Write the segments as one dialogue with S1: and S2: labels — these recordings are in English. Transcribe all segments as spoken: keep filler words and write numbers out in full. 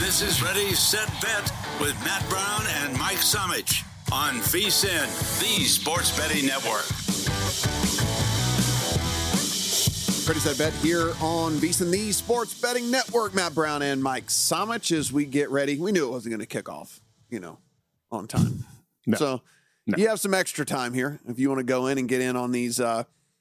S1: This is Ready, Set, Bet with Matt Brown and Mike Somich on VSiN, the Sports Betting Network.
S2: Ready, Set, Bet here on VSiN, the Sports Betting Network. Matt Brown and Mike Somich as we get ready. We knew it wasn't going to kick off, you know, on time.
S3: No.
S2: So
S3: No.
S2: you have some extra time here if you want to go in and get in on these. Uh,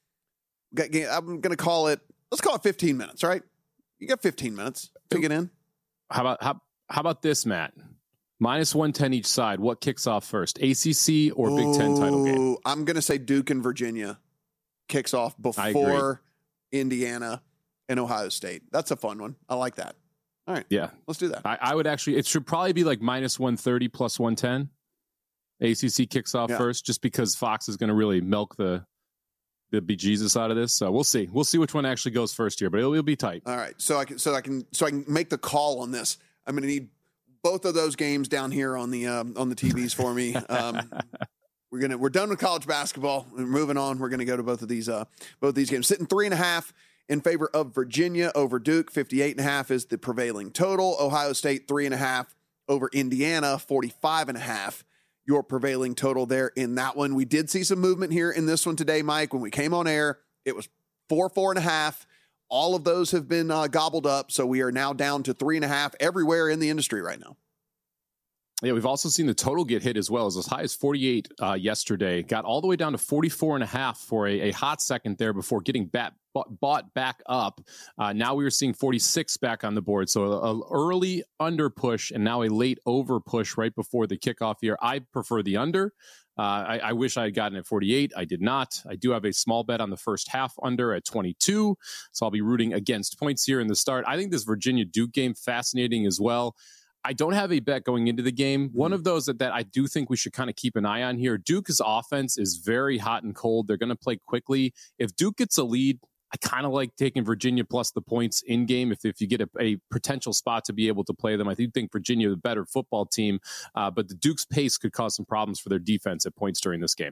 S2: I'm going to call it, let's call it fifteen minutes, right? You got fifteen minutes to get in.
S3: How about how how about this, Matt? Minus one ten each side. What kicks off first, A C C or Big Ten title game?
S2: Ooh, I'm going to say Duke and Virginia kicks off before Indiana and Ohio State. That's a fun one. I like that. All right.
S3: Yeah,
S2: let's do that.
S3: I, I would actually. It should probably be like minus one thirty plus one ten. A C C kicks off
S2: Yeah.
S3: first, just because Fox is going to really milk the the bejesus out of this. So we'll see. We'll see which one actually goes first here, but it'll, it'll be tight.
S2: All right. So I can so I can so I can make the call on this. I'm going to need both of those games down here on the um, on the T Vs for me. Um, we're gonna we're done with college basketball. We're moving on. We're going to go to both of these uh, both of these games. Sitting three and a half in favor of Virginia over Duke. fifty-eight and a half is the prevailing total. Ohio State three and a half over Indiana. forty-five and a half. Your prevailing total there in that one. We did see some movement here in this one today, Mike. When we came on air, it was four, four and a half. All of those have been uh, gobbled up. So we are now down to three and a half everywhere in the industry right now.
S3: Yeah, we've also seen the total get hit as well, as as high as forty-eight uh, yesterday. Got all the way down to forty-four and a half for a, a hot second there before getting bat, bought, bought back up. Uh, now we are seeing forty-six back on the board. So a, a early under push and now a late over push right before the kickoff here. I prefer the under. Uh, I, I wish I had gotten at forty-eight. I did not. I do have a small bet on the first half under at twenty-two. So I'll be rooting against points here in the start. I think this Virginia Duke game fascinating as well. I don't have a bet going into the game. One of those that, that I do think we should kind of keep an eye on here. Duke's offense is very hot and cold. They're going to play quickly. If Duke gets a lead, I kind of like taking Virginia plus the points in game. If, if you get a, a potential spot to be able to play them, I do think Virginia is a better football team, uh, but the Duke's pace could cause some problems for their defense at points during this game.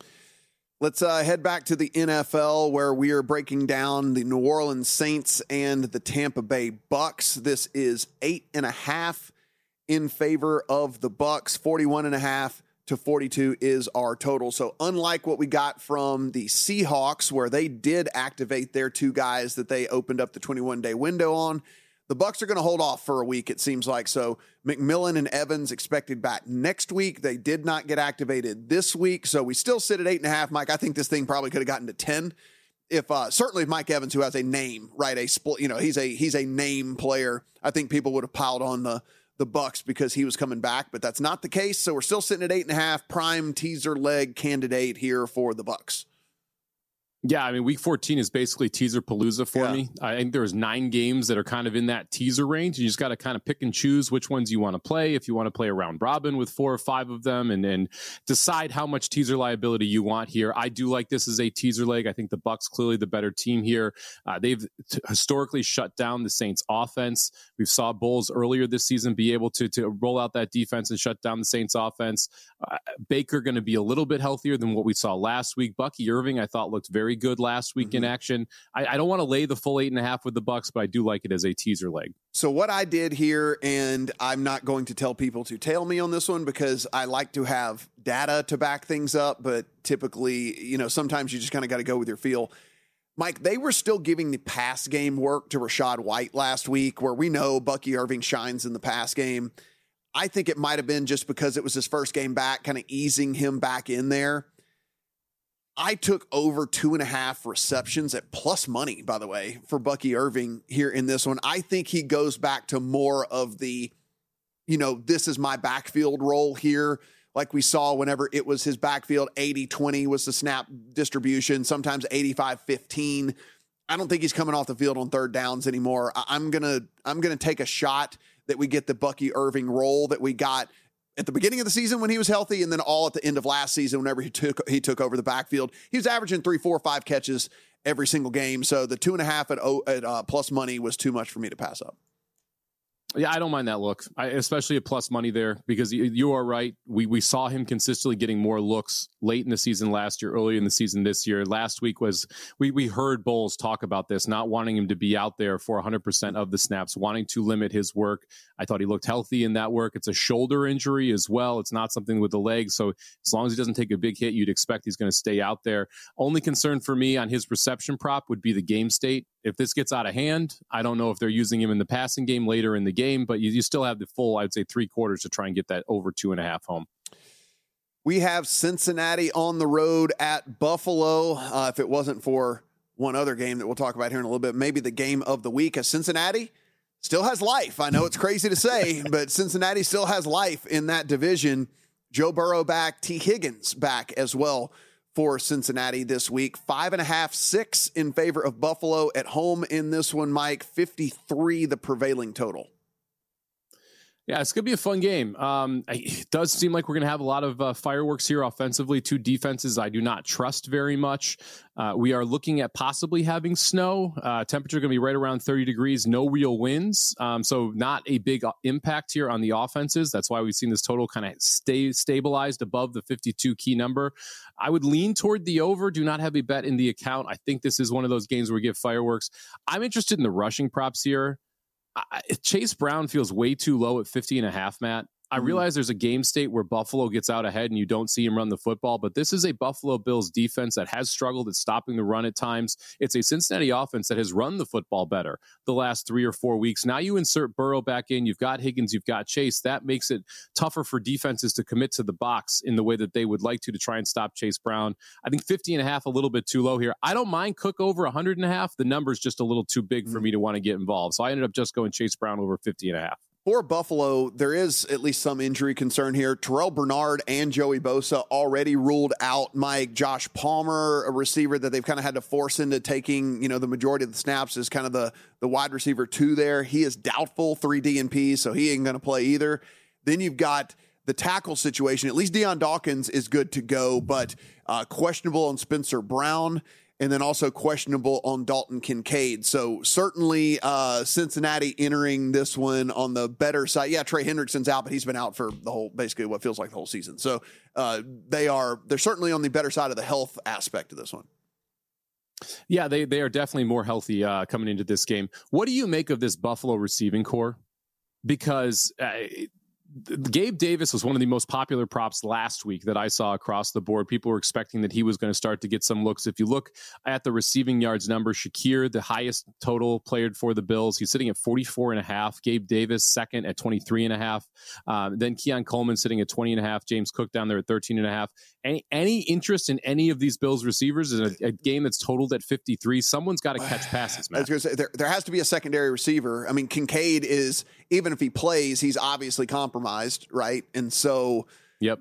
S2: Let's uh, head back to the N F L where we are breaking down the New Orleans Saints and the Tampa Bay Bucks. This is eight and a half in favor of the Bucks. forty-one and a half to forty-two is our total. So unlike what we got from the Seahawks, where they did activate their two guys that they opened up the twenty-one day window on, the Bucks are going to hold off for a week, it seems like. So McMillan and Evans expected back next week. They did not get activated this week. So we still sit at eight and a half. Mike, I think this thing probably could have gotten to ten. If uh, certainly if Mike Evans, who has a name, right? A split, you know, he's a he's a name player. I think people would have piled on the the Bucks because he was coming back, but that's not the case. So we're still sitting at eight and a half. Prime teaser leg candidate here for the Bucks.
S3: Yeah, I mean, week fourteen is basically teaser palooza for
S2: Yeah.
S3: me. I think there's nine games that are kind of in that teaser range. You just got to kind of pick and choose which ones you want to play. If you want to play a round robin with four or five of them, and then decide how much teaser liability you want here. I do like this as a teaser leg. I think the Bucks clearly the better team here. Uh, they've t- historically shut down the Saints offense. We saw Bulls earlier this season be able to, to roll out that defense and shut down the Saints offense. Uh, Baker going to be a little bit healthier than what we saw last week. Bucky Irving, I thought, looked very good last week mm-hmm. in action. I, I don't want to lay the full eight and a half with the Bucks, but I do like it as a teaser leg.
S2: So what I did here, and I'm not going to tell people to tail me on this one because I like to have data to back things up, but typically, you know, sometimes you just kind of got to go with your feel. Mike, they were still giving the pass game work to Rachaad White last week, where we know Bucky Irving shines in the pass game. I think it might have been just because it was his first game back, kind of easing him back in there. I took over two and a half receptions at plus money, by the way, for Bucky Irving here in this one. I think he goes back to more of the, you know, this is my backfield role here. Like we saw whenever it was his backfield, eighty twenty was the snap distribution, sometimes eighty-five fifteen. I don't think he's coming off the field on third downs anymore. I'm going to, I'm going to take a shot that we get the Bucky Irving role that we got at the beginning of the season when he was healthy, and then all at the end of last season whenever he took he took over the backfield. He was averaging three, four, five catches every single game. So the two and a half at, at uh, plus money was too much for me to pass up.
S3: Yeah, I don't mind that look, I, especially at plus money there, because you, you are right. We we saw him consistently getting more looks late in the season last year, early in the season this year. Last week was, we we heard Bowles talk about this, not wanting him to be out there for one hundred percent of the snaps, wanting to limit his work. I thought he looked healthy in that work. It's a shoulder injury as well. It's not something with the leg. So as long as he doesn't take a big hit, you'd expect he's going to stay out there. Only concern for me on his reception prop would be the game state. If this gets out of hand, I don't know if they're using him in the passing game later in the game, but you, you still have the full, I'd say, three quarters to try and get that over two and a half home.
S2: We have Cincinnati on the road at Buffalo. Uh, if it wasn't for one other game that we'll talk about here in a little bit, maybe the game of the week, as Cincinnati still has life. I know it's crazy to say, but Cincinnati still has life in that division. Joe Burrow back, T. Higgins back as well for Cincinnati this week. Five and a half, six in favor of Buffalo at home in this one, Mike. fifty-three, the prevailing total.
S3: Yeah, it's going to be a fun game. Um, it does seem like we're going to have a lot of uh, fireworks here offensively. Two defenses I do not trust very much. Uh, we are looking at possibly having snow. Uh, temperature going to be right around thirty degrees, no real winds. Um, so not a big impact here on the offenses. That's why we've seen this total kind of stay stabilized above the fifty-two key number. I would lean toward the over. Do not have a bet in the account. I think this is one of those games where we get fireworks. I'm interested in the rushing props here. I, Chase Brown feels way too low at fifty and a half, Matt. I realize there's a game state where Buffalo gets out ahead and you don't see him run the football, but this is a Buffalo Bills defense that has struggled at stopping the run at times. It's a Cincinnati offense that has run the football better the last three or four weeks. Now you insert Burrow back in. You've got Higgins, you've got Chase. That makes it tougher for defenses to commit to the box in the way that they would like to to try and stop Chase Brown. I think fifty and a half, a little bit too low here. I don't mind Cook over one hundred and a half. The number's just a little too big for me to want to get involved. So I ended up just going Chase Brown over fifty and a half.
S2: For Buffalo, there is at least some injury concern here. Terrell Bernard and Joey Bosa already ruled out. Mike, Josh Palmer, a receiver that they've kind of had to force into taking, you know, the majority of the snaps, is kind of the, the wide receiver two there. He is doubtful, three D N P, so he ain't going to play either. Then you've got the tackle situation. At least Deion Dawkins is good to go, but uh, questionable on Spencer Brown. And then also questionable on Dalton Kincaid. So certainly uh, Cincinnati entering this one on the better side. Yeah, Trey Hendrickson's out, but he's been out for the whole, basically what feels like the whole season. So uh, they are, they're certainly on the better side of the health aspect of this one.
S3: Yeah, they they are definitely more healthy uh, coming into this game. What do you make of this Buffalo receiving core? Because uh, Gabe Davis was one of the most popular props last week that I saw across the board. People were expecting that he was going to start to get some looks. If you look at the receiving yards number, Shakir, the highest total player for the Bills, he's sitting at forty-four and a half. Gabe Davis, second at twenty-three and a half. Um, then Keon Coleman sitting at twenty and a half. James Cook down there at thirteen and a half. Any, any interest in any of these Bills receivers in a, a game that's totaled at fifty-three? Someone's got to catch passes, man.
S2: I was going to say, there, there has to be a secondary receiver. I mean, Kincaid is, even if he plays, he's obviously compromised, right? And so,
S3: yep.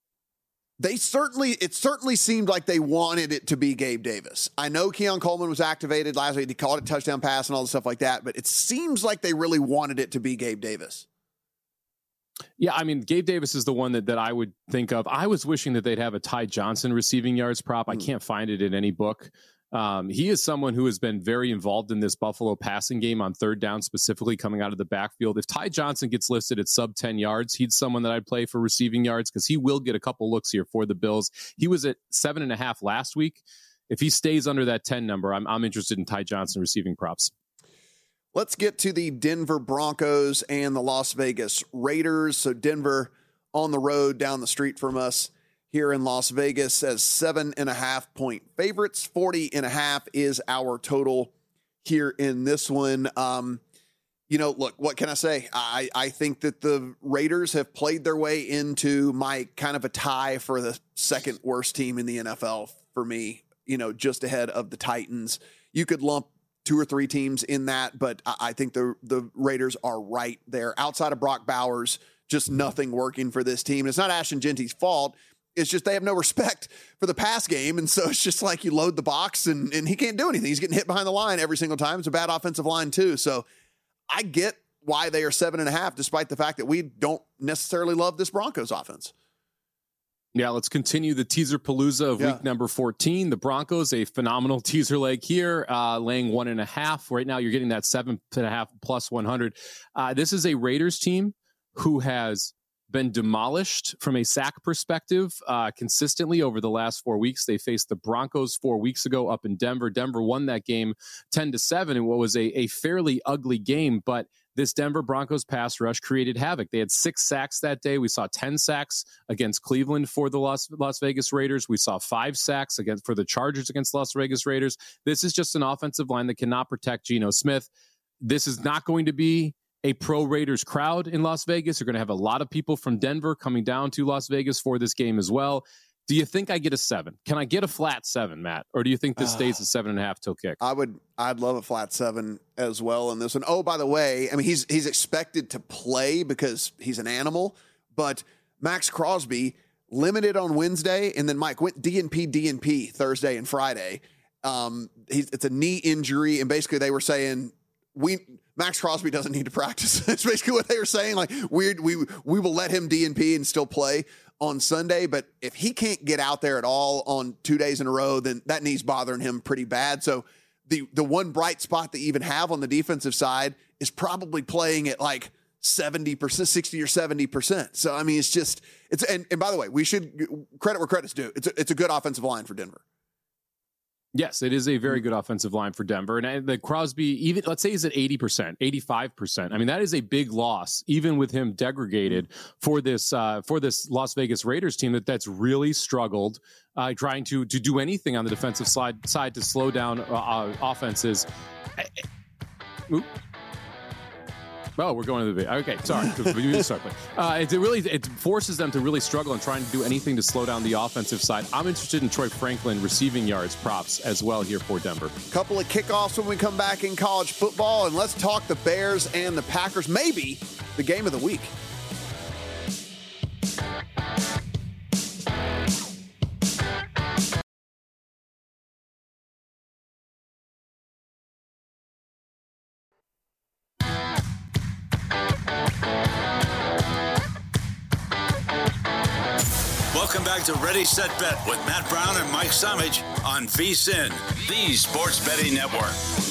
S2: They certainly, it certainly seemed like they wanted it to be Gabe Davis. I know Keon Coleman was activated last week. He called it a touchdown pass and all the stuff like that, but it seems like they really wanted it to be Gabe Davis.
S3: Yeah, I mean, Gabe Davis is the one that, that I would think of. I was wishing that they'd have a Ty Johnson receiving yards prop. I can't find it in any book. Um, he is someone who has been very involved in this Buffalo passing game on third down, specifically coming out of the backfield. If Ty Johnson gets listed at sub ten yards, he's someone that I'd play for receiving yards because he will get a couple looks here for the Bills. He was at seven and a half last week. If he stays under that ten number, I'm, I'm interested in Ty Johnson receiving props.
S2: Let's get to the Denver Broncos and the Las Vegas Raiders. So Denver on the road down the street from us here in Las Vegas as seven and a half point favorites. forty and a half is our total here in this one. Um, you know, look, what can I say? I, I think that the Raiders have played their way into my kind of a tie for the second worst team in the N F L for me, you know, just ahead of the Titans. You could lump two or three teams in that, but I think the the Raiders are right there. Outside of Brock Bowers, just nothing working for this team. It's not Ashton Genty's fault. It's just they have no respect for the pass game, and so it's just like you load the box, and, and he can't do anything. He's getting hit behind the line every single time. It's a bad offensive line, too. So I get why they are seven and a half, despite the fact that we don't necessarily love this Broncos offense.
S3: Yeah, let's continue the teaser palooza of yeah. week number fourteen. The Broncos, a phenomenal teaser leg here, uh, laying one and a half. Right now, you're getting that seven and a half plus one hundred. Uh, this is a Raiders team who has been demolished from a sack perspective uh, consistently over the last four weeks. They faced the Broncos four weeks ago up in Denver. Denver won that game ten to seven in what was a, a fairly ugly game, but this Denver Broncos pass rush created havoc. They had six sacks that day. We saw ten sacks against Cleveland for the Las, Las Vegas Raiders. We saw five sacks against for the Chargers against Las Vegas Raiders. This is just an offensive line that cannot protect Geno Smith. This is not going to be a pro Raiders crowd in Las Vegas. You're going to have a lot of people from Denver coming down to Las Vegas for this game as well. Do you think I get a seven? Can I get a flat seven, Matt? Or do you think this stays a seven and a half till kick?
S2: I would, I'd love a flat seven as well in this one. Oh, by the way, I mean, he's, he's expected to play because he's an animal, but Max Crosby limited on Wednesday. And then Mike went D N P, D N P Thursday and Friday. Um, he's, it's a knee injury. And basically they were saying we, Max Crosby doesn't need to practice. That's basically what they were saying. Like we, we, we will let him D N P and still play on Sunday, but if he can't get out there at all on two days in a row, then that knee's bothering him pretty bad. So the the one bright spot they even have on the defensive side is probably playing at like seventy percent, sixty or seventy percent. So, I mean, it's just, it's, and, and by the way, we should credit where credit's due. It's a, it's a good offensive line for Denver.
S3: Yes, it is a very good offensive line for Denver. And the Crosby, even let's say he's at eighty percent, eighty-five percent. I mean, that is a big loss, even with him degraded for this uh, for this Las Vegas Raiders team that that's really struggled uh, trying to to do anything on the defensive side side to slow down uh, uh, offenses. Oop. Oh, we're going to the video. Okay, sorry. uh, it, it really it forces them to really struggle in trying to do anything to slow down the offensive side. I'm interested in Troy Franklin receiving yards props as well here for Denver.
S2: Couple of kickoffs when we come back in college football, and let's talk the Bears and the Packers. Maybe the game of the week.
S1: Welcome back to Ready, Set, Bet with Matt Brown and Mike Summich on VSiN, the Sports Betting Network.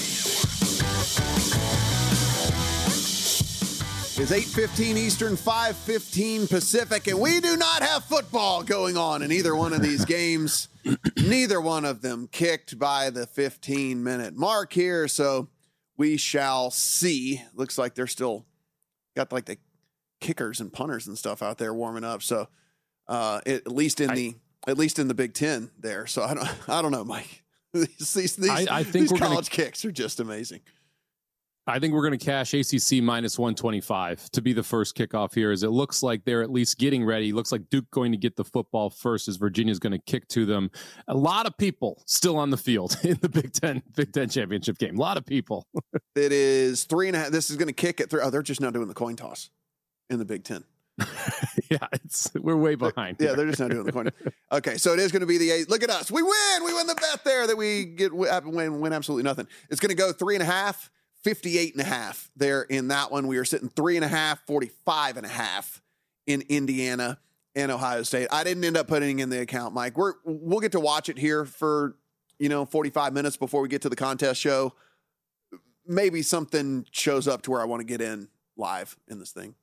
S2: It's eight fifteen Eastern, five fifteen Pacific, and we do not have football going on in either one of these games. Neither one of them kicked by the fifteen-minute mark here, so we shall see. Looks like they're still got like the kickers and punters and stuff out there warming up, so Uh, at least in I, the at least in the Big Ten there. So I don't I don't know, Mike. these these, these,
S3: I, I think
S2: these college
S3: gonna,
S2: kicks are just amazing.
S3: I think we're going to cash A C C minus one twenty-five to be the first kickoff here, as it looks like they're at least getting ready. Looks like Duke going to get the football first as Virginia's going to kick to them. A lot of people still on the field in the Big Ten Big Ten championship game. A lot of people.
S2: It is three and a half. This is going to kick at three. Oh, they're just now doing the coin toss in the Big Ten.
S3: yeah, it's we're way behind.
S2: They're, yeah, they're just not doing the coin. Okay, so it is going to be the eight. Look at us. We win. We win the bet there that we get win, win absolutely nothing. It's going to go three and a half, fifty-eight and a half there in that one. We are sitting three and a half, forty-five and a half in Indiana and Ohio State. I didn't end up putting in the account, Mike. We're, we'll get to watch it here for, you know, forty-five minutes before we get to the contest show. Maybe something shows up to where I want to get in live in this thing.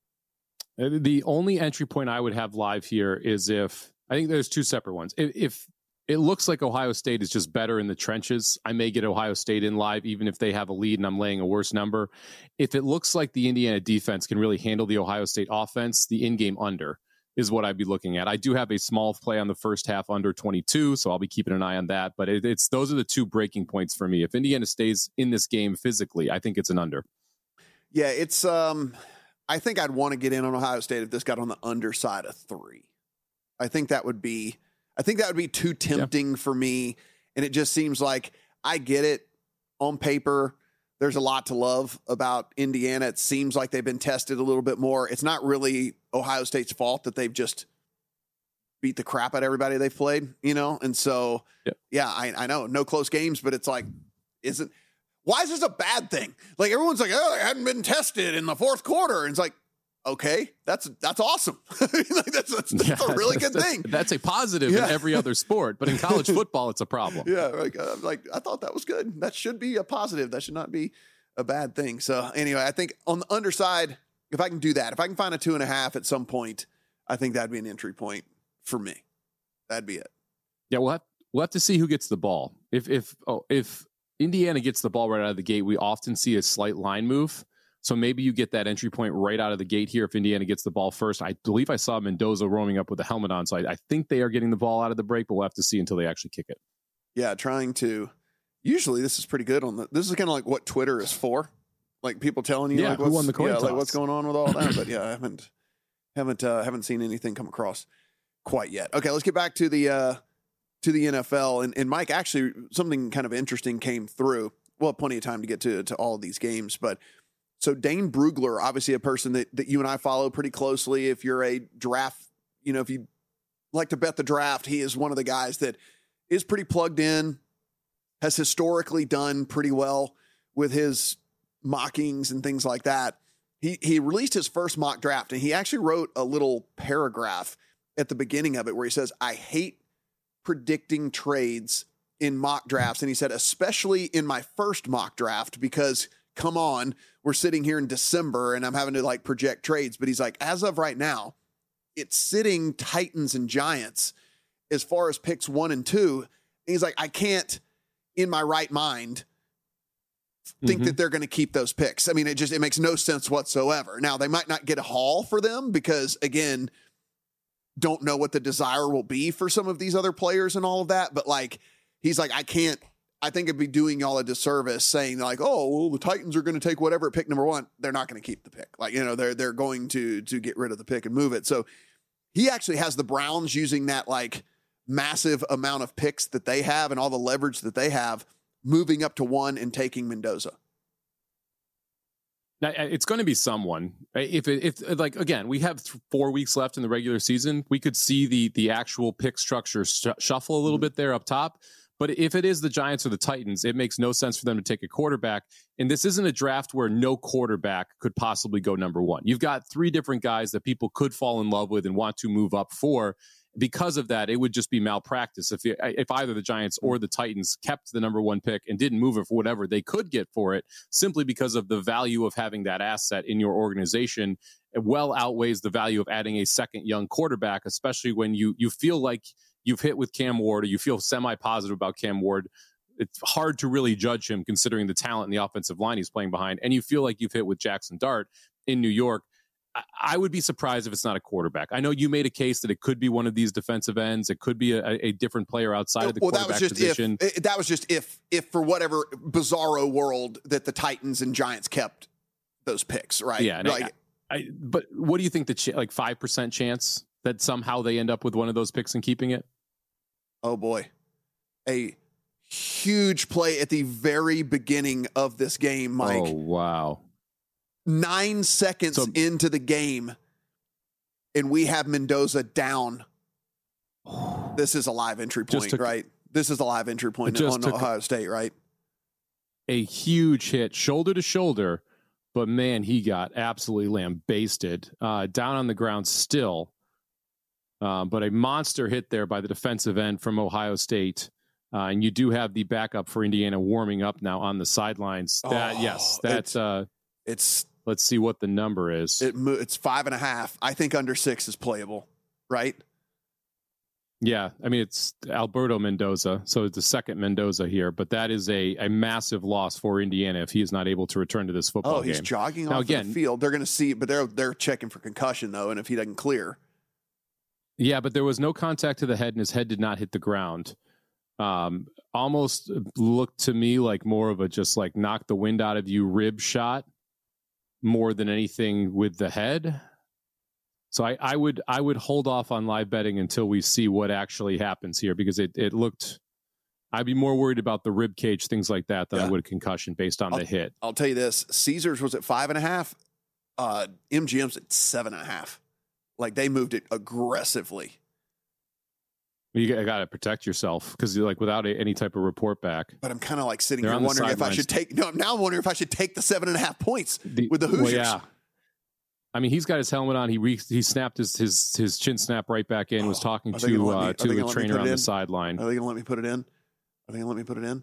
S3: The only entry point I would have live here is if, I think there's two separate ones. If, if it looks like Ohio State is just better in the trenches, I may get Ohio State in live, even if they have a lead and I'm laying a worse number. If it looks like the Indiana defense can really handle the Ohio State offense, the in-game under is what I'd be looking at. I do have a small play on the first half under twenty-two, so I'll be keeping an eye on that. But it, it's those are the two breaking points for me. If Indiana stays in this game physically, I think it's an under.
S2: Yeah, it's... um. I think I'd want to get in on Ohio State if this got on the underside of three. I think that would be, I think that would be too tempting yeah. for me. And it just seems like I get it on paper. There's a lot to love about Indiana. It seems like they've been tested a little bit more. It's not really Ohio State's fault that they've just beat the crap out of everybody they've played, you know? And so, yeah, yeah I, I know no close games, but it's like, isn't, Why is this a bad thing? Like, everyone's like, oh, it hadn't been tested in the fourth quarter. And it's like, okay, that's that's awesome. like that's that's, that's
S3: yeah,
S2: a really good
S3: that's,
S2: thing.
S3: That's a positive
S2: yeah.
S3: in every other sport, but in college football, it's a problem.
S2: Yeah, like, uh, like I thought that was good. That should be a positive. That should not be a bad thing. So anyway, I think on the underside, if I can do that, if I can find a two and a half at some point, I think that'd be an entry point for me. That'd be it.
S3: Yeah, we'll have, we'll have to see who gets the ball. If if oh, if Indiana gets the ball right out of the gate, we often see a slight line move. So maybe you get that entry point right out of the gate here if Indiana gets the ball first. I believe I saw Mendoza roaming up with a helmet on, so I, I think they are getting the ball out of the break, but we'll have to see until they actually kick it.
S2: Yeah, trying to. Usually this is pretty good on the. This is kind of like what Twitter is for, like people telling you
S3: yeah,
S2: like
S3: who
S2: what's,
S3: won the coin
S2: yeah,
S3: toss.
S2: like what's going on with all that. But yeah, I haven't haven't uh, haven't seen anything come across quite yet. Okay, let's get back to the uh, to the N F L. And, and Mike, actually, something kind of interesting came through. We'll have plenty of time to get to to all of these games, but. So Dane Brugler, obviously a person that, that you and I follow pretty closely. If you're a draft, you know, if you like to bet the draft, he is one of the guys that is pretty plugged in, has historically done pretty well with his mockings and things like that. He he released his first mock draft, and he actually wrote a little paragraph at the beginning of it where he says, I hate predicting trades in mock drafts. And he said, especially in my first mock draft, because come on, we're sitting here in December and I'm having to like project trades. But he's like, as of right now, it's sitting Titans and Giants as far as picks one and two. And he's like, I can't in my right mind think mm-hmm. that they're going to keep those picks. I mean, it just, it makes no sense whatsoever. Now they might not get a haul for them because again, don't know what the desire will be for some of these other players and all of that. But like, he's like, I can't, I think it'd be doing y'all a disservice saying like, oh, well, the Titans are going to take whatever at pick number one. They're not going to keep the pick. Like, you know, they're, they're going to, to get rid of the pick and move it. So he actually has the Browns using that like massive amount of picks that they have and all the leverage that they have moving up to one and taking Mendoza.
S3: Now, it's going to be someone. If it, if like again, we have th- four weeks left in the regular season, we could see the the actual pick structure sh- shuffle a little mm-hmm. bit there up top. But if it is the Giants or the Titans, it makes no sense for them to take a quarterback. And this isn't a draft where no quarterback could possibly go number one. You've got three different guys that people could fall in love with and want to move up for. Because of that, it would just be malpractice if if either the Giants or the Titans kept the number one pick and didn't move it for whatever they could get for it, simply because of the value of having that asset in your organization. It well outweighs the value of adding a second young quarterback, especially when you you feel like you've hit with Cam Ward or you feel semi-positive about Cam Ward. It's hard to really judge him considering the talent in the offensive line he's playing behind. And you feel like you've hit with Jackson Dart in New York. I would be surprised if it's not a quarterback. I know you made a case that it could be one of these defensive ends. It could be a, a different player outside of the well, quarterback
S2: that was just
S3: position.
S2: If, that was just if, if for whatever bizarro world that the Titans and Giants kept those picks, right?
S3: Yeah.
S2: Like,
S3: I, I, but what do you think the ch- like five percent chance that somehow they end up with one of those picks and keeping it?
S2: Oh boy, a huge play at the very beginning of this game, Mike.
S3: Oh wow.
S2: Nine seconds so, into the game, and we have Mendoza down. This is a live entry point, took, right? This is a live entry point on Ohio State, right?
S3: A huge hit, shoulder to shoulder, but man, he got absolutely lambasted. Uh, down on the ground still, uh, but a monster hit there by the defensive end from Ohio State. Uh, and you do have the backup for Indiana warming up now on the sidelines. That, oh, yes, that's... Uh,
S2: it's...
S3: Let's see what the number is.
S2: It, it's five and a half. I think under six is playable, right?
S3: Yeah. I mean, it's Alberto Mendoza. So it's the second Mendoza here, but that is a, a massive loss for Indiana if he is not able to return to this football game.
S2: Oh, he's
S3: game.
S2: jogging
S3: now,
S2: off
S3: again,
S2: the field. They're going to see, but they're, they're checking for concussion though. And if he doesn't clear.
S3: Yeah, but there was no contact to the head and his head did not hit the ground. Um, almost looked to me like more of a, just like knock the wind out of you rib shot. More than anything with the head. So I, I would I would hold off on live betting until we see what actually happens here, because it, it looked, I'd be more worried about the rib cage, things like that, than yeah. I would a concussion based on
S2: I'll,
S3: the hit.
S2: I'll tell you this, Caesars was at five and a half, uh, M G M's at seven and a half. Like they moved it aggressively.
S3: You got to protect yourself because you're like without a, any type of report back.
S2: But I'm kind of like sitting here wondering if I should take. No, now I'm wondering if I should take the seven and a half points the, with the Hoosiers.
S3: Well, yeah, I mean, he's got his helmet on. He re- he snapped his, his his chin snap right back in. Oh, was talking to uh, to the trainer on the sideline.
S2: Are they going to let me put it in? Are they going to let me put it in?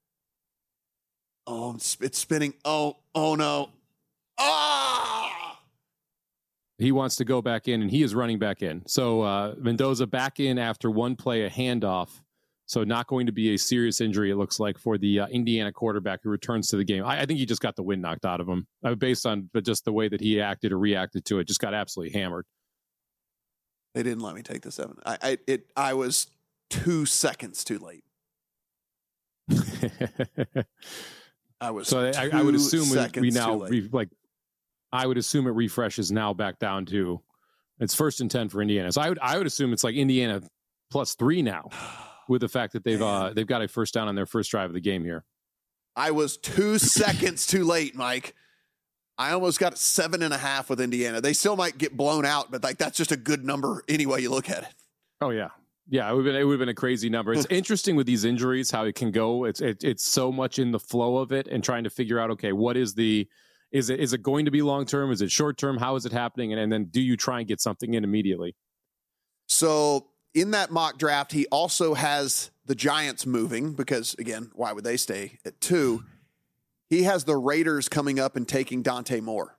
S2: Oh, it's, it's spinning. Oh, oh no. Ah!
S3: He wants to go back in, and he is running back in. So uh, Mendoza back in after one play, a handoff. So not going to be a serious injury, it looks like, for the uh, Indiana quarterback who returns to the game. I, I think he just got the wind knocked out of him uh, based on just the way that he acted or reacted to it. Just got absolutely hammered.
S2: They didn't let me take the seven. I I, it, I was two seconds too late. I was
S3: so I, I would assume we, we now re, like I would assume it refreshes now back down to it's first and ten for Indiana. So I would I would assume it's like Indiana plus three now. With the fact that they've uh, they've got a first down on their first drive of the game here.
S2: I was two seconds too late, Mike. I almost got seven and a half with Indiana. They still might get blown out, but like that's just a good number any way you look at it.
S3: Oh yeah, yeah. It would have been, it would have been a crazy number. It's interesting with these injuries how it can go. It's it, it's so much in the flow of it and trying to figure out okay, what is the is it is it going to be long term? Is it short term? How is it happening? And, and then do you try and get something in immediately?
S2: So. In that mock draft, he also has the Giants moving because, again, why would they stay at two? He has the Raiders coming up and taking Dante Moore.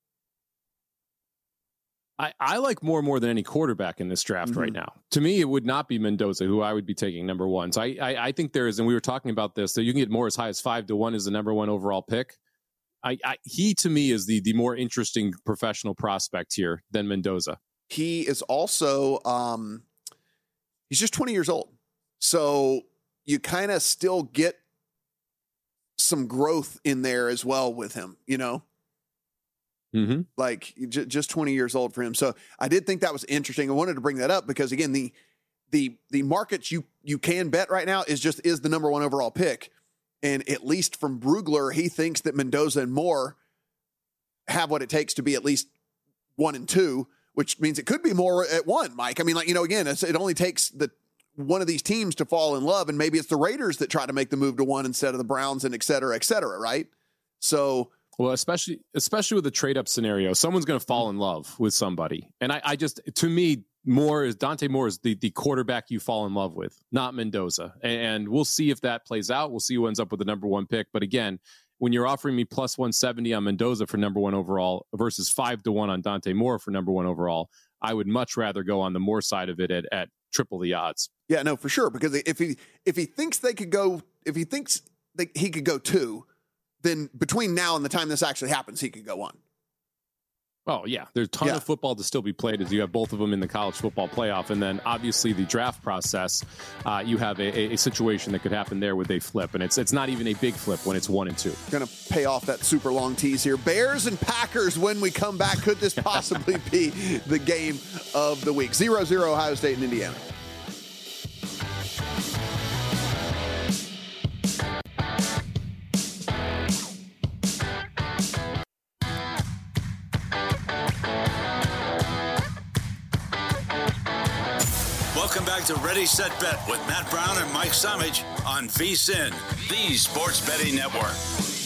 S3: I, I like Moore more than any quarterback in this draft mm-hmm. right now. To me, it would not be Mendoza, who I would be taking number one. So I, I, I think there is, and we were talking about this, so you can get Moore as high as five to one as the number one overall pick. I, I he, to me, is the the more interesting professional prospect here than Mendoza.
S2: He is also... Um, He's just twenty years old. So you kind of still get some growth in there as well with him, you know?
S3: Mm-hmm.
S2: Like j- just twenty years old for him. So I did think that was interesting. I wanted to bring that up because again, the the the market you you can bet right now is just is the number one overall pick. And at least from Brugler, he thinks that Mendoza and Moore have what it takes to be at least one and two. Which means it could be more at one, Mike. I mean, like, you know, again, it's, it only takes the one of these teams to fall in love, and maybe it's the Raiders that try to make the move to one instead of the Browns and et cetera, et cetera, right? So,
S3: well, especially especially with the trade-up scenario, someone's going to fall in love with somebody. And I, I just, to me, Moore is, Dante Moore is the, the quarterback you fall in love with, not Mendoza. And we'll see if that plays out. We'll see who ends up with the number one pick. But again, when you're offering me plus one seventy on Mendoza for number one overall versus five to one on Dante Moore for number one overall, I would much rather go on the Moore side of it at, at triple the odds.
S2: Yeah, no, for sure. Because if he if he thinks they could go, if he thinks they, he could go two, then between now and the time this actually happens, he could go one.
S3: Oh, yeah. There's a ton yeah. of football to still be played as you have both of them in the college football playoff. And then obviously the draft process, uh, you have a, a situation that could happen there with a flip. And it's it's not even a big flip when it's one and two.
S2: Going to pay off that super long tease here. Bears and Packers when we come back. Could this possibly be the game of the week? zero zero Ohio State and Indiana.
S1: Welcome back to Ready, Set, Bet with Matt Brown and Mike Summich on V S I N, the Sports Betting Network.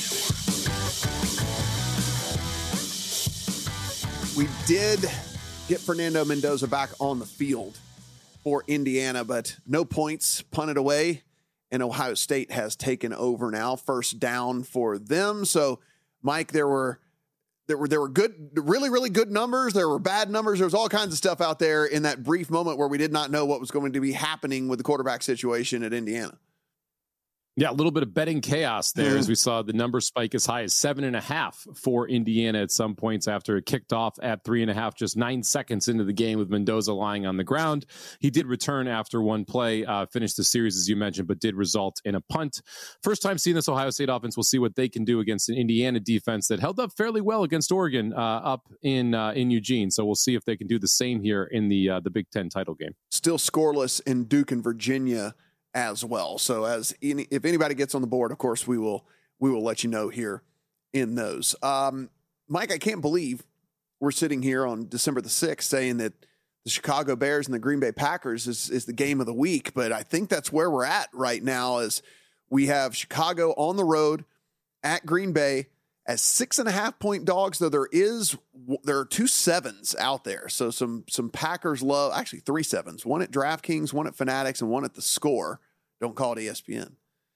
S2: We did get Fernando Mendoza back on the field for Indiana, but no points, punted away, and Ohio State has taken over now. First down for them. So, Mike, there were There were there were good, really, really good numbers. There were bad numbers. There was all kinds of stuff out there in that brief moment where we did not know what was going to be happening with the quarterback situation at Indiana.
S3: Yeah, a little bit of betting chaos there mm-hmm. as we saw the number spike as high as seven and a half for Indiana at some points after it kicked off at three and a half, just nine seconds into the game with Mendoza lying on the ground. He did return after one play, uh, finished the series, as you mentioned, but did result in a punt. First time seeing this Ohio State offense. We'll see what they can do against an Indiana defense that held up fairly well against Oregon uh, up in uh, in Eugene. So we'll see if they can do the same here in the uh, the Big Ten title game.
S2: Still scoreless in Duke and Virginia as well. So as any, if anybody gets on the board, of course, we will we will let you know here in those. Um, Mike, I can't believe we're sitting here on December the sixth saying that the Chicago Bears and the Green Bay Packers is, is the game of the week. But I think that's where we're at right now as we have Chicago on the road at Green Bay As six and a half point dogs, though, there is there are two sevens out there. So some some Packers love, actually three sevens, one at DraftKings, one at Fanatics, and one at The Score. Don't call it E S P N.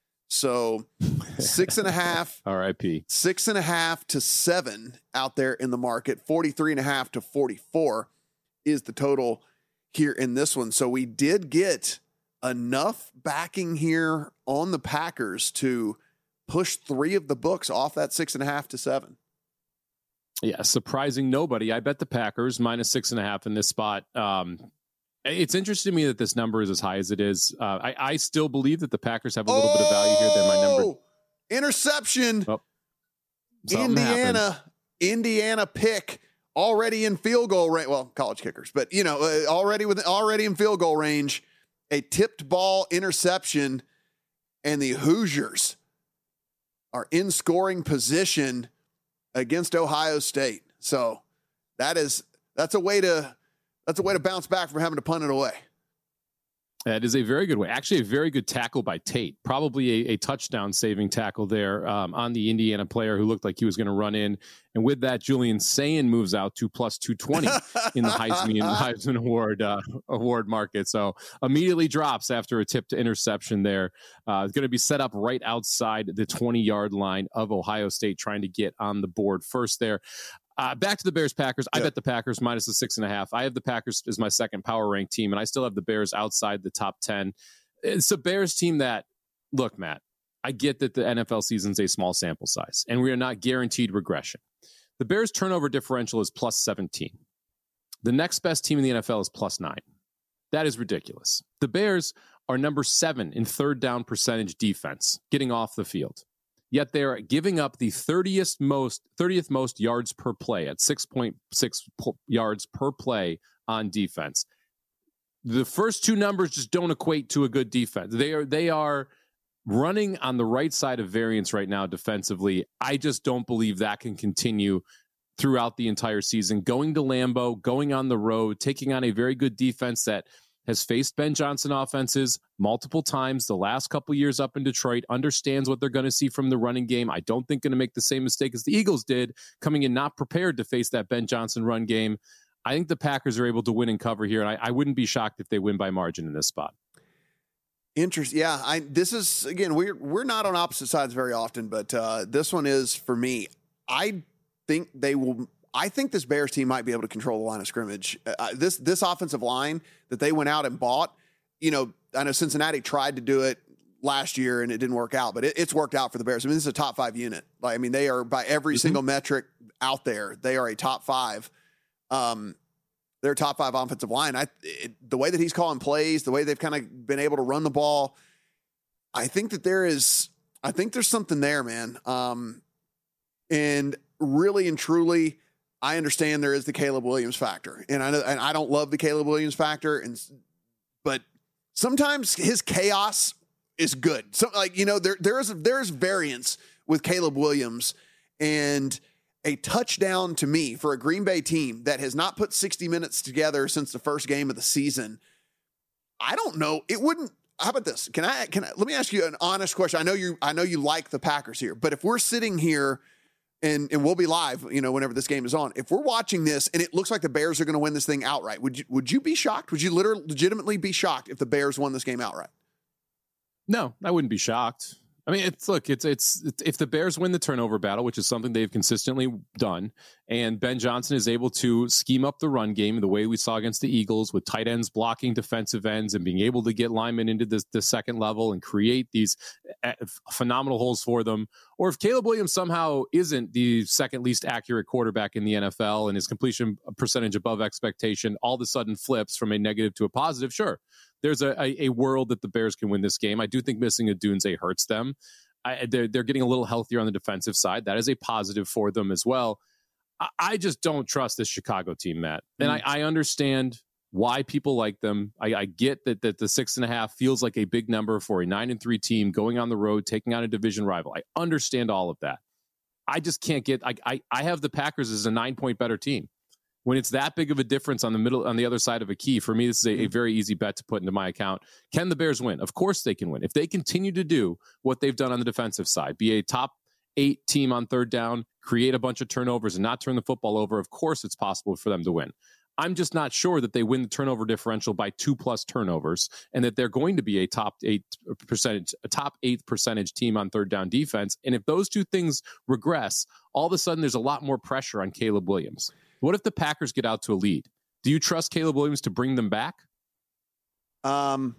S2: So six and a half,
S3: R I P
S2: six and a half to seven out there in the market. forty-three and a half to forty-four is the total here in this one. So we did get enough backing here on the Packers to push three of the books off that six and a half to seven.
S3: Yeah, surprising nobody. I bet the Packers minus six and a half in this spot. Um, it's interesting to me that this number is as high as it is. Uh, I, I still believe that the Packers have a little oh, bit of value here. They're my number.
S2: Interception.
S3: Oh,
S2: Indiana,
S3: happened.
S2: Indiana pick already in field goal range. Well, college kickers, but you know, uh, already with already in field goal range. A tipped ball interception, and the Hoosiers are in scoring position against Ohio State. So that is that's a way to that's a way to bounce back from having to punt it away.
S3: That is a very good way. Actually, a very good tackle by Tate. Probably a, a touchdown saving tackle there um, on the Indiana player who looked like he was going to run in. And with that, Julian Sayin moves out to plus two twenty in the Heisman, Heisman Award uh, award market. So immediately drops after a tipped interception there. Uh, it's going to be set up right outside the twenty-yard line of Ohio State, trying to get on the board first there. Uh, back to the Bears Packers. I yep. bet the Packers minus the six and a half. I have the Packers as my second power ranked team, and I still have the Bears outside the top ten. It's a Bears team that, look, Matt, I get that the N F L season's a small sample size, and we are not guaranteed regression. The Bears turnover differential is plus seventeen. The next best team in the N F L is plus nine. That is ridiculous. The Bears are number seven in third down percentage defense, getting off the field. Yet they're giving up the thirtieth most thirtieth most yards per play at six point six p- yards per play on defense. The first two numbers just don't equate to a good defense. They are they are running on the right side of variance right now defensively. I just don't believe that can continue throughout the entire season. Going to Lambeau, going on the road, taking on a very good defense that has faced Ben Johnson offenses multiple times the last couple years up in Detroit, understands what they're going to see from the running game. I don't think going to make the same mistake as the Eagles did, coming in not prepared to face that Ben Johnson run game. I think the Packers are able to win and cover here, and I, I wouldn't be shocked if they win by margin in this spot.
S2: Interesting. Yeah, I, this is, again, we're we're not on opposite sides very often, but uh, this one is for me. I think they will. I think this Bears team might be able to control the line of scrimmage. Uh, this this offensive line that they went out and bought, you know, I know Cincinnati tried to do it last year and it didn't work out, but it, it's worked out for the Bears. I mean, this is a top five unit. Like, I mean, they are by every mm-hmm. single metric out there, they are a top five. Um, they're a top five offensive line. I it, the way that he's calling plays, the way they've kind of been able to run the ball, I think that there is, I think there's something there, man. Um, and really and truly, I understand there is the Caleb Williams factor, and I know, and I don't love the Caleb Williams factor, and but sometimes his chaos is good. So, like, you know, there there is there is variance with Caleb Williams, and a touchdown to me for a Green Bay team that has not put sixty minutes together since the first game of the season. I don't know. It wouldn't. How about this? Can I? Can I? Let me ask you an honest question. I know you. I know you like the Packers here, but if we're sitting here. And and we'll be live, you know, whenever this game is on. If we're watching this and it looks like the Bears are going to win this thing outright, would you would you be shocked? Would you literally legitimately be shocked if the Bears won this game outright?
S3: No, I wouldn't be shocked. I mean, it's look, it's, it's it's if the Bears win the turnover battle, which is something they've consistently done, and Ben Johnson is able to scheme up the run game the way we saw against the Eagles with tight ends blocking defensive ends and being able to get linemen into the, the second level and create these phenomenal holes for them. Or if Caleb Williams somehow isn't the second least accurate quarterback in the N F L and his completion percentage above expectation all of a sudden flips from a negative to a positive, sure. There's a, a, a world that the Bears can win this game. I do think missing a Dunze hurts them. I, they're, they're getting a little healthier on the defensive side. That is a positive for them as well. I, I just don't trust this Chicago team, Matt. And mm. I, I understand why people like them. I, I get that, that the six and a half feels like a big number for a nine and three team going on the road, taking on a division rival. I understand all of that. I just can't get, I, I, I have the Packers as a nine point better team. When it's that big of a difference on the middle, on the other side of a key, for me, this is a, a very easy bet to put into my account. Can the Bears win? Of course they can win. If they continue to do what they've done on the defensive side, be a top eight team on third down, create a bunch of turnovers and not turn the football over, of course it's possible for them to win. I'm just not sure that they win the turnover differential by two plus turnovers and that they're going to be a top eight percentage, a top eighth percentage team on third down defense. And if those two things regress, all of a sudden there's a lot more pressure on Caleb Williams. What if the Packers get out to a lead? Do you trust Caleb Williams to bring them back?
S2: Um,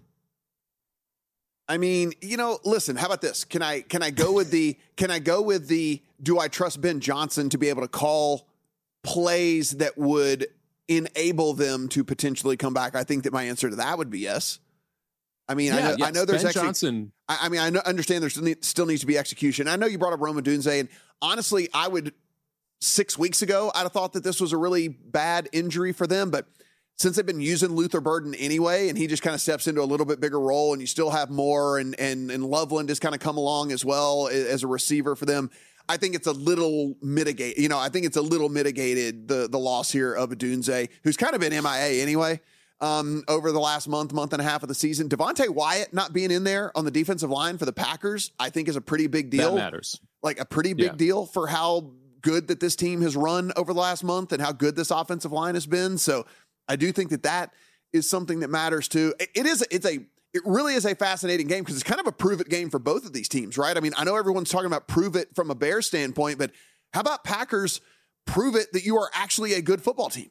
S2: I mean, you know, listen, how about this? Can I, can I go with the, can I go with the, do I trust Ben Johnson to be able to call plays that would enable them to potentially come back? I think that my answer to that would be yes. I mean, yeah, I, know, yes. I know there's
S3: Ben
S2: actually,
S3: Johnson.
S2: I, I mean, I know, understand there still, need, still needs to be execution. I know you brought up Rome Odunze, and honestly, I would, six weeks ago, I'd have thought that this was a really bad injury for them, but since they've been using Luther Burden anyway, and he just kind of steps into a little bit bigger role, and you still have Moore and and and Loveland has kind of come along as well as a receiver for them, I think it's a little mitigate. You know, I think it's a little mitigated the the loss here of Odunze, who's kind of been M I A anyway um, over the last month, month and a half of the season. Devontae Wyatt not being in there on the defensive line for the Packers, I think is a pretty big deal.
S3: That matters.
S2: Like a pretty big yeah. deal for how good that this team has run over the last month and how good this offensive line has been. So I do think that that is something that matters too. It is, it's a, it really is a fascinating game because it's kind of a prove it game for both of these teams, right? I mean, I know everyone's talking about prove it from a Bears standpoint, but how about Packers prove it that you are actually a good football team?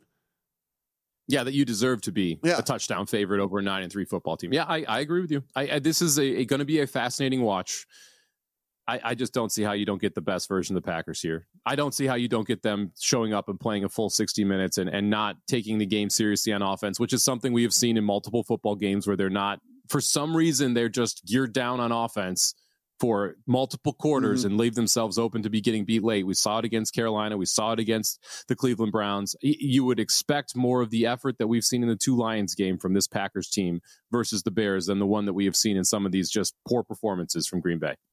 S3: Yeah, that you deserve to be
S2: yeah.
S3: a touchdown favorite over a nine and three football team. Yeah, I, I agree with you. I, I this is a, a going to be a fascinating watch. I, I just don't see how you don't get the best version of the Packers here. I don't see how you don't get them showing up and playing a full sixty minutes and, and not taking the game seriously on offense, which is something we have seen in multiple football games where they're not, for some reason, they're just geared down on offense for multiple quarters mm-hmm. and leave themselves open to be getting beat late. We saw it against Carolina. We saw it against the Cleveland Browns. You would expect more of the effort that we've seen in the two Lions game from this Packers team versus the Bears than the one that we have seen in some of these just poor performances from Green Bay.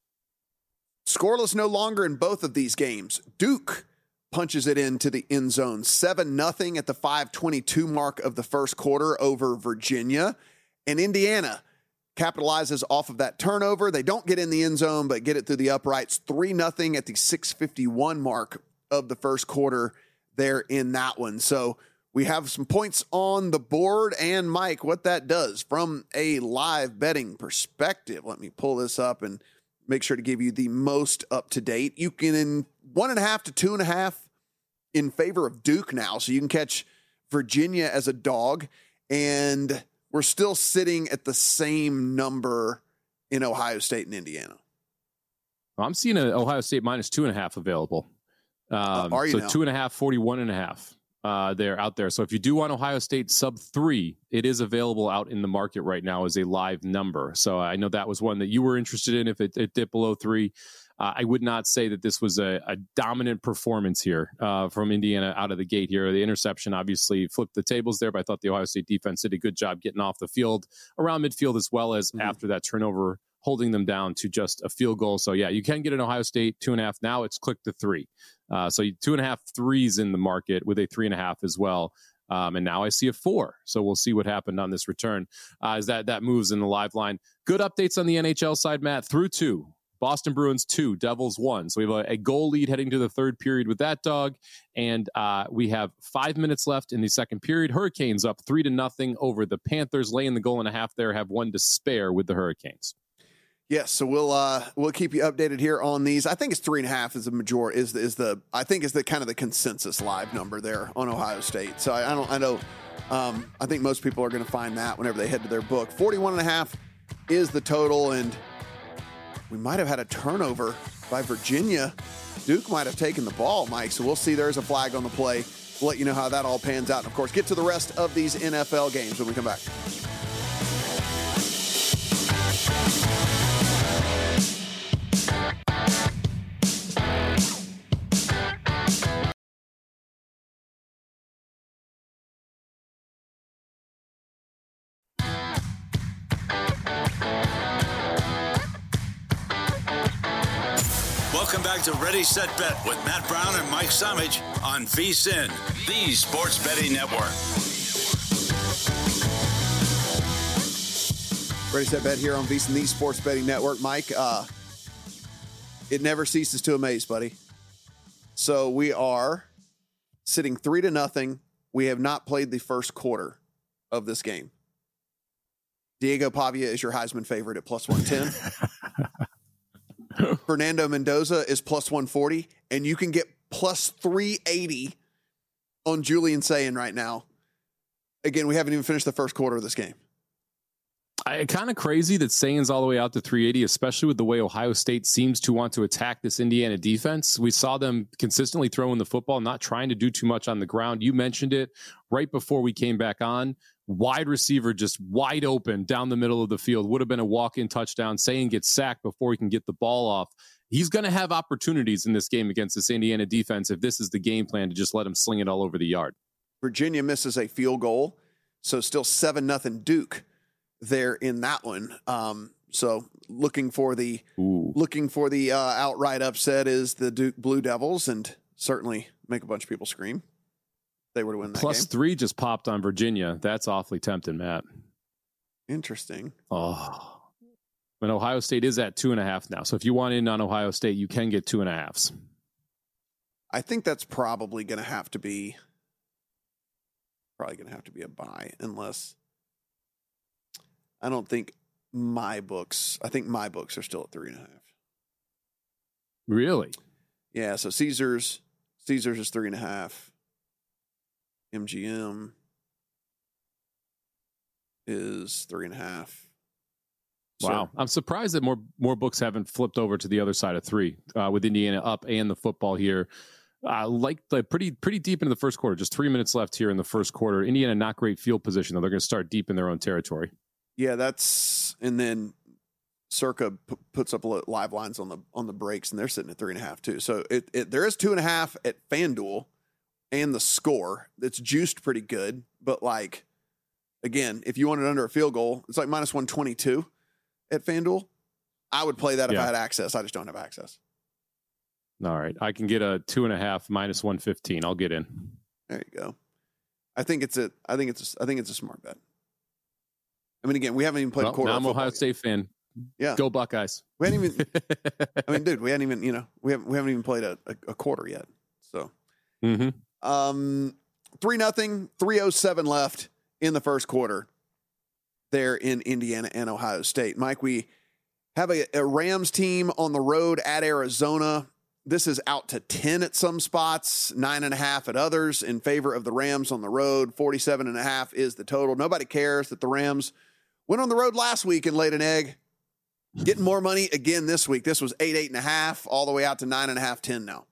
S2: Scoreless no longer in both of these games. Duke punches it into the end zone. seven nothing at the five twenty-two mark of the first quarter over Virginia. And Indiana capitalizes off of that turnover. They don't get in the end zone, but get it through the uprights. three nothing at the six fifty-one mark of the first quarter there in that one. So we have some points on the board. And, Mike, what that does from a live betting perspective, let me pull this up and make sure to give you the most up-to-date. You can in one and a half to two and a half in favor of Duke now. So you can catch Virginia as a dog. And we're still sitting at the same number in Ohio State and Indiana.
S3: Well, I'm seeing an Ohio State minus two and a half available. Um,
S2: uh, are you
S3: so
S2: now?
S3: two and a half, forty-one and a half. Uh, they're out there. So if you do want Ohio State sub three, it is available out in the market right now as a live number. So I know that was one that you were interested in. If it, it dipped below three, uh, I would not say that this was a, a dominant performance here uh, from Indiana out of the gate here. The interception obviously flipped the tables there, but I thought the Ohio State defense did a good job getting off the field around midfield as well as mm-hmm. after that turnover, holding them down to just a field goal. So yeah, you can get an Ohio State two and a half. Now it's clicked to three. Uh, so two and a half threes in the market with a three and a half as well. Um, and now I see a four. So we'll see what happened on this return uh, as that, that moves in the live line. Good updates on the N H L side, Matt, through two. Boston Bruins two, Devils one. So we have a, a goal lead heading to the third period with that dog. And uh, we have five minutes left in the second period. Hurricanes up three to nothing over the Panthers, laying the goal and a half there, have one to spare with the Hurricanes.
S2: Yes, so we'll uh, we'll keep you updated here on these. I think it's three and a half is the major is the, is the I think is the kind of the consensus live number there on Ohio State. So I, I don't I know um, I think most people are going to find that whenever they head to their book. forty-one and a half is the total, and we might have had a turnover by Virginia. Duke might have taken the ball, Mike. So we'll see. There's a flag on the play. We'll let you know how that all pans out. And of course, get to the rest of these N F L games when we come back.
S1: Welcome back to Ready, Set, Bet with Matt Brown and Mike Samich on VSiN, the Sports Betting Network.
S2: Ready, Set, Bet here on VSiN, the Sports Betting Network. Mike, uh, It never ceases to amaze, buddy. So we are sitting three to nothing. We have not played the first quarter of this game. Diego Pavia is your Heisman favorite at plus one ten. Fernando Mendoza is plus one forty, and you can get plus three eighty on Julian Sayin right now. Again, we haven't even finished the first quarter of this game.
S3: I kind of crazy that Sayin's all the way out to three eighty, especially with the way Ohio State seems to want to attack this Indiana defense. We saw them consistently throwing the football, not trying to do too much on the ground. You mentioned it right before we came back on. Wide receiver just wide open down the middle of the field. Would have been a walk-in touchdown. Sayin gets sacked before he can get the ball off. He's going to have opportunities in this game against this Indiana defense if this is the game plan to just let him sling it all over the yard.
S2: Virginia misses a field goal, so still seven nothing Duke there in that one. Um, so looking for the Ooh. looking for the uh, outright upset is the Duke Blue Devils, and certainly make a bunch of people scream. They were to win that
S3: Plus
S2: game.
S3: three just popped on Virginia. That's awfully tempting, Matt.
S2: Interesting.
S3: Oh, and Ohio State is at two and a half now. So if you want in on Ohio State, you can get two and a halves.
S2: I think that's probably going to have to be probably going to have to be a buy, unless I don't think my books. I think my books are still at three and a half.
S3: Really?
S2: Yeah. So Caesars, Caesars is three and a half. M G M is three and a half.
S3: Wow. So, I'm surprised that more more books haven't flipped over to the other side of three uh, with Indiana up and the football here. Uh, like the pretty pretty deep into the first quarter, just three minutes left here in the first quarter. Indiana, not great field position, though. They're going to start deep in their own territory.
S2: Yeah, that's, and then Circa p- puts up live lines on the on the breaks, and they're sitting at three and a half too. So it, it there is two and a half at FanDuel. And the score, that's juiced pretty good. But, like, again, if you want it under a field goal, it's like minus one twenty-two at FanDuel. I would play that if
S3: yeah.
S2: I had access. I just don't have access.
S3: All right. I can get a two and a half minus one fifteen. I'll get in.
S2: There you go. I think it's a, I think it's a, I think it's a smart bet. I mean, again, we haven't even played
S3: well,
S2: a quarter.
S3: Now I'm an Ohio State fan.
S2: Yeah.
S3: Go Buckeyes.
S2: We hadn't even, I mean, dude, we hadn't even, you know, we haven't, we haven't even played a, a, a quarter yet. So,
S3: mm-hmm.
S2: Um, three nothing, three oh seven left in the first quarter there in Indiana and Ohio State. Mike, we have a, a Rams team on the road at Arizona. This is out to ten at some spots, nine and a half at others in favor of the Rams on the road. forty-seven and a half is the total. Nobody cares that the Rams went on the road last week and laid an egg. Getting more money again this week. This was eight, eight and a half, all the way out to nine and a half, ten now.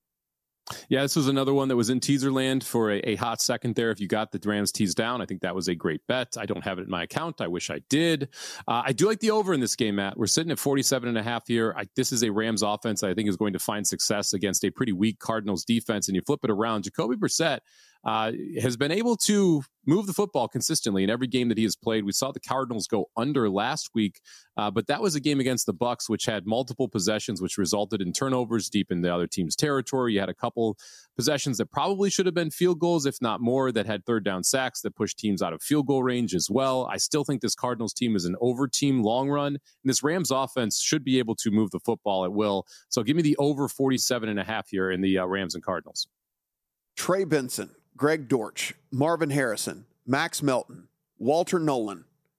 S3: Yeah, this was another one that was in teaser land for a, a hot second there. If you got the Rams teased down, I think that was a great bet. I don't have it in my account. I wish I did. Uh, I do like the over in this game, Matt. We're sitting at forty-seven and a half here. I, this is a Rams offense that I think is going to find success against a pretty weak Cardinals defense. And you flip it around, Jacoby Brissett uh, has been able to move the football consistently in every game that he has played. We saw the Cardinals go under last week, uh, but that was a game against the Bucs, which had multiple possessions, which resulted in turnovers deep in the other team's territory. You had a couple possessions that probably should have been field goals, if not more, that had third down sacks that pushed teams out of field goal range as well. I still think this Cardinals team is an over team long run, and this Rams offense should be able to move the football at will. So give me the over forty-seven and a half here in the uh, Rams and Cardinals.
S2: Trey Benson, Greg Dortch, Marvin Harrison, Max Melton, Walter Nolan,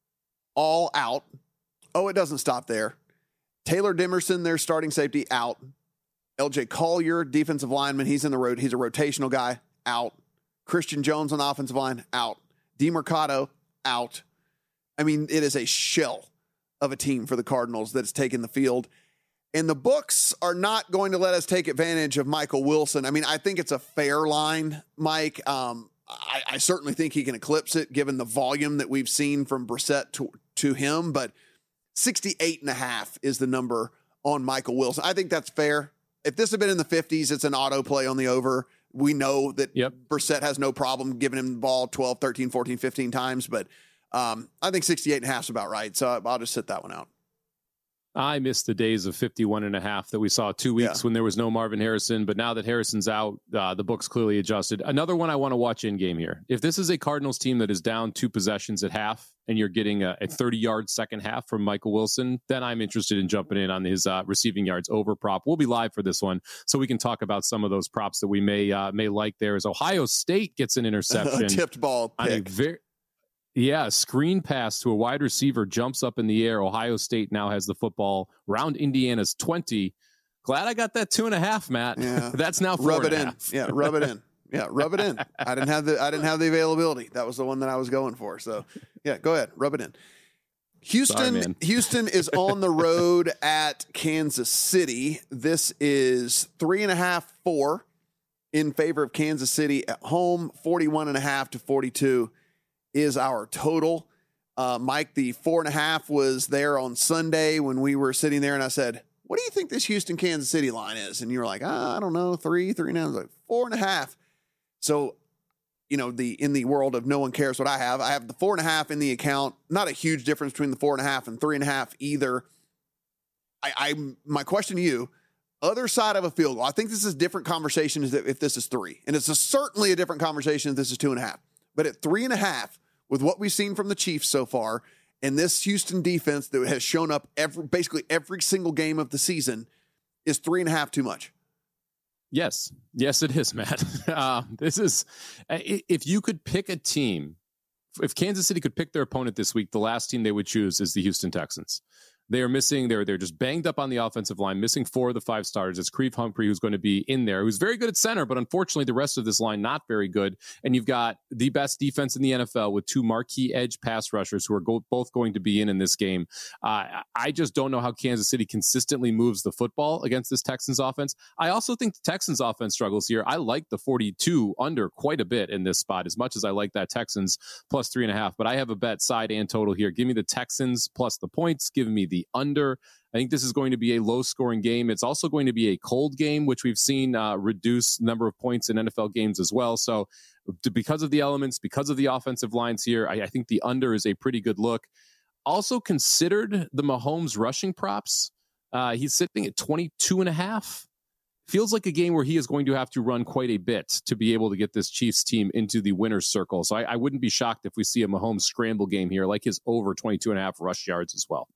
S2: all out. Oh, it doesn't stop there. Taylor Demerson, their starting safety, out. L J Collier, defensive lineman, he's in the road. He's a rotational guy, out. Christian Jones on the offensive line, out. DeMercado, out. I mean, it is a shell of a team for the Cardinals that has taken the field. And the books are not going to let us take advantage of Michael Wilson. I mean, I think it's a fair line, Mike. Um, I, I certainly think he can eclipse it given the volume that we've seen from Brissett to, to him. But sixty-eight and a half is the number on Michael Wilson. I think that's fair. If this had been in the fifties, it's an auto play on the over. We know that
S3: yep.
S2: Brissett has no problem giving him the ball twelve, thirteen, fourteen, fifteen times. But um, I think sixty-eight and a half is about right. So I'll just sit that one out.
S3: I miss the days of fifty-one and a half that we saw two weeks yeah. when there was no Marvin Harrison. But now that Harrison's out, uh, the book's clearly adjusted. Another one I want to watch in game here. If this is a Cardinals team that is down two possessions at half and you're getting a thirty-yard second half from Michael Wilson, then I'm interested in jumping in on his uh, receiving yards over prop. We'll be live for this one, so we can talk about some of those props that we may uh, may like there. As Ohio State gets an interception.
S2: Tipped ball pick.
S3: On a very, Yeah, screen pass to a wide receiver, jumps up in the air. Ohio State now has the football round Indiana's twenty. Glad I got that two and a half, Matt.
S2: Yeah.
S3: That's now four
S2: rub it
S3: and
S2: in.
S3: a half.
S2: Yeah, rub it in. Yeah, rub it in. I didn't have the I didn't have the availability. That was the one that I was going for. So, yeah, go ahead, rub it in. Houston,
S3: Sorry,
S2: Houston is on the road at Kansas City. This is three and a half, four in favor of Kansas City at home. Forty-one and a half to forty-two. Is our total. Uh, Mike, the four and a half was there on Sunday when we were sitting there, and I said, what do you think this Houston Kansas City line is? And you were like, ah, I don't know, three, three and a half. I was like, four and a half. So, you know, the in the world of no one cares what I have, I have the four and a half in the account. Not a huge difference between the four and a half and three and a half either. I, I my question to you, other side of a field goal, I think this is a different conversation if this is three. And it's a, certainly a different conversation if this is two and a half. But at three and a half, with what we've seen from the Chiefs so far, and this Houston defense that has shown up every basically every single game of the season, is three and a half too much?
S3: Yes. Yes, it is, Matt. Uh, this is, if you could pick a team, if Kansas City could pick their opponent this week, the last team they would choose is the Houston Texans. They are missing, they're, they're just banged up on the offensive line, missing four of the five starters. It's Creeve Humphrey who's going to be in there, who's very good at center, but unfortunately the rest of this line not very good. And you've got the best defense in the N F L with two marquee edge pass rushers who are go- both going to be in in this game. Uh, I just don't know how Kansas City consistently moves the football against this Texans offense. I also think the Texans offense struggles here. I like the forty-two under quite a bit in this spot, as much as I like that Texans plus three and a half. But I have a bet side and total here. Give me the Texans plus the points. Give me the under. I think this is going to be a low-scoring game. It's also going to be a cold game, which we've seen uh, reduce number of points in N F L games as well. So to, because of the elements, because of the offensive lines here, I, I think the under is a pretty good look. Also considered the Mahomes rushing props. Uh, he's sitting at twenty-two and a half. Feels like a game where he is going to have to run quite a bit to be able to get this Chiefs team into the winner's circle. So I, I wouldn't be shocked if we see a Mahomes scramble game here, like his over twenty-two and a half rush yards as well.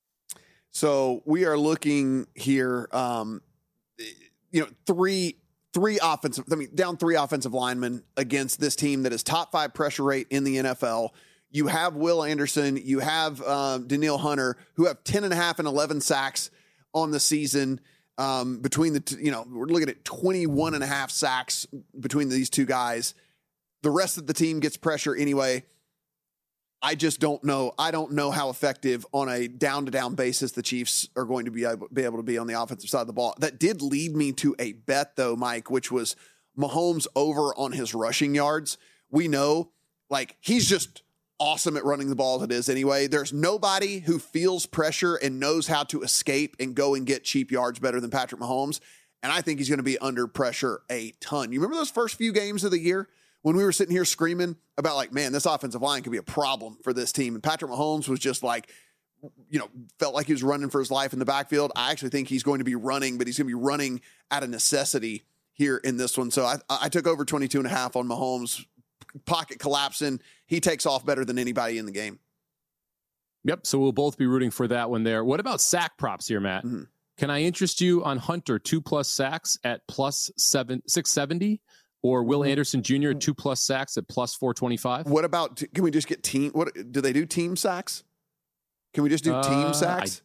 S2: So we are looking here, um, you know, three three offensive, I mean, down three offensive linemen against this team that is top five pressure rate in the N F L. You have Will Anderson, you have um, Danielle Hunter, who have ten and a half and eleven sacks on the season. Um, between the, t- you know, we're looking at twenty-one and a half sacks between these two guys. The rest of the team gets pressure anyway. I just don't know. I don't know how effective on a down-to-down basis the Chiefs are going to be able, be able to be on the offensive side of the ball. That did lead me to a bet, though, Mike, which was Mahomes over on his rushing yards. We know, like, he's just awesome at running the ball as it is anyway. There's nobody who feels pressure and knows how to escape and go and get cheap yards better than Patrick Mahomes. And I think he's going to be under pressure a ton. You remember those first few games of the year when we were sitting here screaming about, like, man, this offensive line could be a problem for this team. And Patrick Mahomes was just like, you know, felt like he was running for his life in the backfield. I actually think he's going to be running, but he's going to be running out of necessity here in this one. So I, I took over twenty-two and a half on Mahomes. Pocket collapsing. He takes off better than anybody in the game.
S3: Yep. So we'll both be rooting for that one there. What about sack props here, Matt? Mm-hmm. Can I interest you on Hunter two plus sacks at plus seven, six seventy? Or Will Anderson Junior two plus sacks at plus four twenty-five.
S2: What about, can we just get team, what do they do team sacks? Can we just do team uh, sacks? I,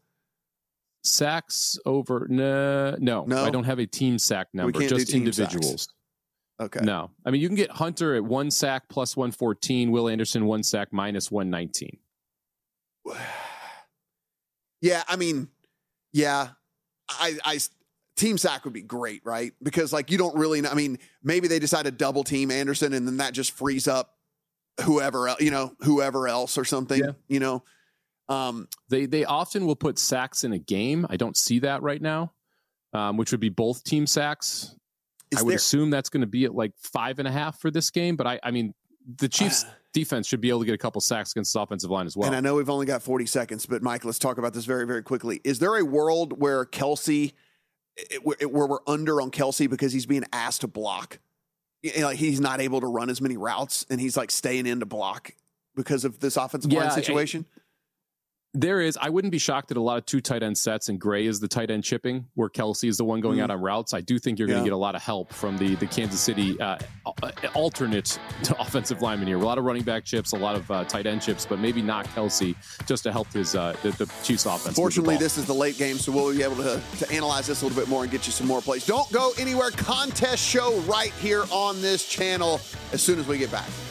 S3: sacks over, no, no, no, I don't have a team sack number, just individuals. Sacks.
S2: Okay.
S3: No, I mean, you can get Hunter at one sack plus one fourteen, Will Anderson one sack minus one nineteen.
S2: Yeah. I mean, yeah, I, I, team sack would be great, right? Because, like, you don't really know. I mean, maybe they decide to double team Anderson and then that just frees up whoever else, you know, whoever else or something, yeah. you know. Um,
S3: they they often will put sacks in a game. I don't see that right now, um, which would be both team sacks. I would there, assume that's going to be at like five and a half for this game. But I, I mean, the Chiefs defense should be able to get a couple sacks against the offensive line as well.
S2: And I know we've only got forty seconds, but Mike, let's talk about this very, very quickly. Is there a world where Kelce, where we're under on Kelce because he's being asked to block? You know, like he's not able to run as many routes and he's like staying in to block because of this offensive
S3: yeah,
S2: line situation?
S3: I, There is. I wouldn't be shocked at a lot of two tight end sets, and Gray is the tight end chipping, where Kelce is the one going mm. out on routes. I do think you're going to yeah. get a lot of help from the the Kansas City uh, alternate to offensive lineman here. A lot of running back chips, a lot of uh, tight end chips, but maybe not Kelce, just to help his uh, the, the Chiefs offense.
S2: Fortunately, this is the late game, so we'll be able to, to analyze this a little bit more and get you some more plays. Don't go anywhere. Contest show right here on this channel as soon as we get back.